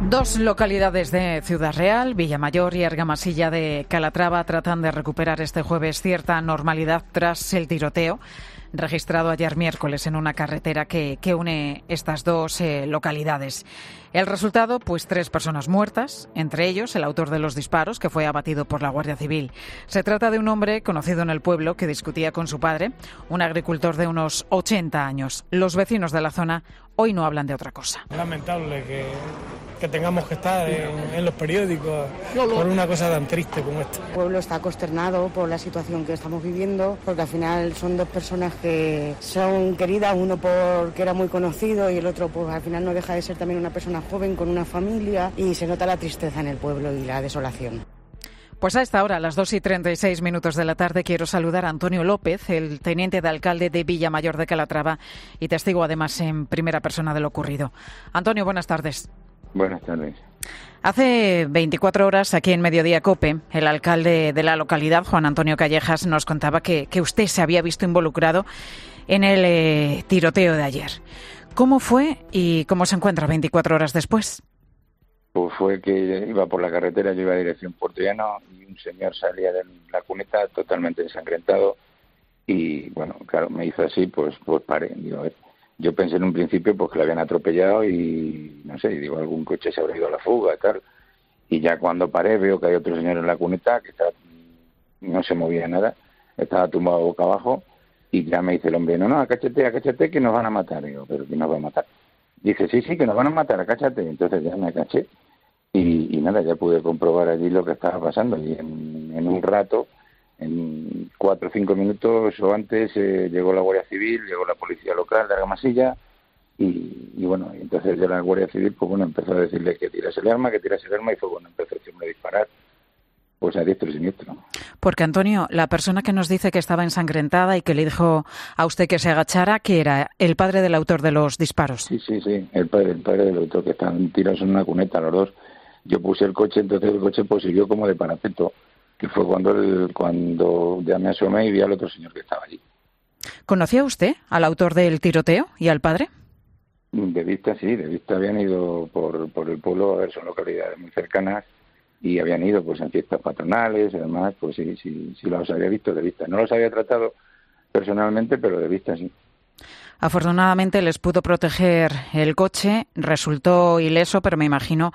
Dos localidades de Ciudad Real, Villamayor y Argamasilla de Calatrava, tratan de recuperar este jueves cierta normalidad tras el tiroteo registrado ayer miércoles en una carretera que une estas dos localidades. El resultado, pues 3 personas muertas, entre ellos el autor de los disparos, que fue abatido por la Guardia Civil. Se trata de un hombre conocido en el pueblo que discutía con su padre, un agricultor de unos 80 años. Los vecinos de la zona hoy no hablan de otra cosa. Lamentable que tengamos que estar en los periódicos por una cosa tan triste como esta. El pueblo está consternado por la situación que estamos viviendo, porque al final son 2 personas que son queridas, uno porque era muy conocido y el otro pues al final no deja de ser también una persona joven con una familia, y se nota la tristeza en el pueblo y la desolación. Pues a esta hora, a las 2:36 de la tarde, quiero saludar a Antonio López, el teniente de alcalde de Villamayor de Calatrava y testigo además en primera persona de lo ocurrido. Antonio, buenas tardes. Buenas tardes. Hace 24 horas, aquí en Mediodía COPE, el alcalde de la localidad, Juan Antonio Callejas, nos contaba que usted se había visto involucrado en el tiroteo de ayer. ¿Cómo fue y cómo se encuentra 24 horas después? Pues fue que iba por la carretera, yo iba a dirección Puerto Llano y un señor salía de la cuneta totalmente ensangrentado y, bueno, claro, me hizo así, pues paré. Digo, a ver. Yo pensé en un principio pues que lo habían atropellado y, no sé, digo, algún coche se habrá ido a la fuga y tal. Y ya cuando paré veo que hay otro señor en la cuneta que no se movía nada, estaba tumbado boca abajo y ya me dice el hombre, no, acáchate que nos van a matar. Digo, ¿pero quién nos va a matar? Dice, sí, que nos van a matar, acáchate. Entonces ya me acaché y nada, ya pude comprobar allí lo que estaba pasando. Y en un rato, en 4 o 5 minutos o antes, llegó la Guardia Civil, llegó la policía local de Argamasilla y bueno, entonces ya la Guardia Civil pues bueno, empezó a decirle que tirase el arma y fue bueno, empezó a disparar pues a diestro y siniestro. Porque Antonio, la persona que nos dice que estaba ensangrentada y que le dijo a usted que se agachara, ¿que era el padre del autor de los disparos? Sí, el padre del autor, que estaban tirados en una cuneta los dos. Yo puse el coche, entonces el coche pues sirvió como de parapeto, que fue cuando ya me asomé y vi al otro señor que estaba allí. ¿Conocía usted al autor del tiroteo y al padre? De vista, sí, habían ido por el pueblo, a ver, son localidades muy cercanas, y habían ido pues en fiestas patronales, además, pues sí los había visto de vista. No los había tratado personalmente, pero de vista sí. Afortunadamente les pudo proteger el coche, resultó ileso, pero me imagino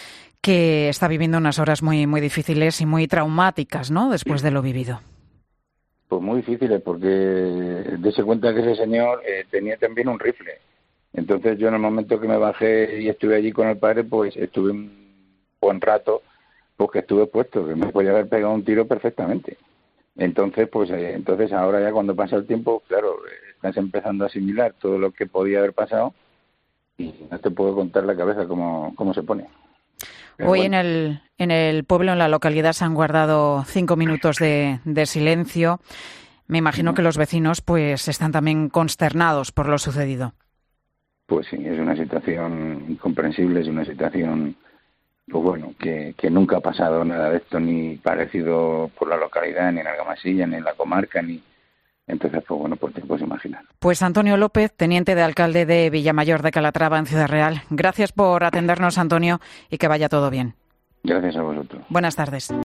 que está viviendo unas horas muy, muy difíciles y muy traumáticas, ¿no?, después de lo vivido. Pues muy difíciles, porque dése cuenta que ese señor tenía también un rifle. Entonces yo en el momento que me bajé y estuve allí con el padre, pues estuve un buen rato, pues que estuve puesto, que me podía haber pegado un tiro perfectamente. Entonces, entonces ahora ya cuando pasa el tiempo, claro, estás empezando a asimilar todo lo que podía haber pasado y no te puedo contar la cabeza cómo se pone. Pero hoy bueno. En el pueblo, en la localidad, se han guardado 5 minutos de silencio. Me imagino que los vecinos pues están también consternados por lo sucedido. Pues sí, es una situación incomprensible, es una situación, pues bueno, que nunca ha pasado nada de esto, ni parecido por la localidad, ni en Argamasilla, ni en la comarca, ni... Entonces, pues bueno, pues te puedes imaginar. Pues Antonio López, teniente de alcalde de Villamayor de Calatrava, en Ciudad Real. Gracias por atendernos, Antonio, y que vaya todo bien. Gracias a vosotros. Buenas tardes.